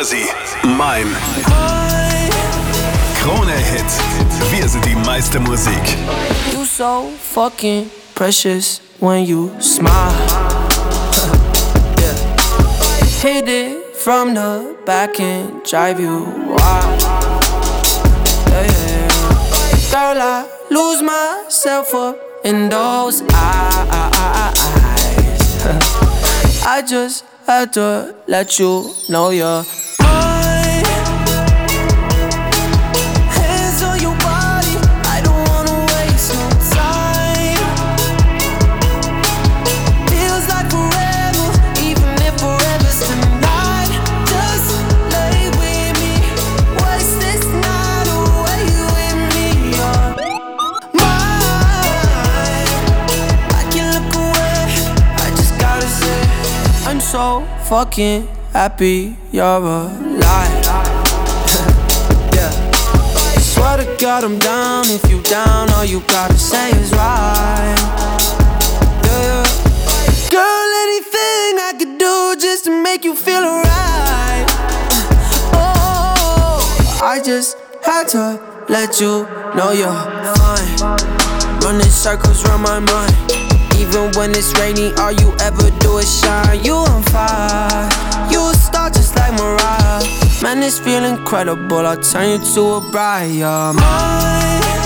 quasi mein Krone-Hit. Wir sind die meiste Musik. You so fucking precious when you smile. Yeah. Hit it from the back and drive you wild. Yeah, yeah, yeah. Girl, I lose myself up in those eyes. I just had to let you know you're mine. Hands on your body, I don't wanna waste no time. Feels like forever, even if forever's tonight. Just lay with me, waste this night away with me. You're mine. I can look away, I just gotta say I'm so fucking happy you're alive. Yeah. Swear to God I'm down. If you down, all you gotta say is right. Yeah. Girl, anything I could do just to make you feel alright. Oh, I just had to let you know you're fine. Running circles round my mind. Even when it's rainy, all you ever do is shine. You on fire, you a star just like Mariah. Man, this feel incredible, I'll turn you to a bride. You're mine.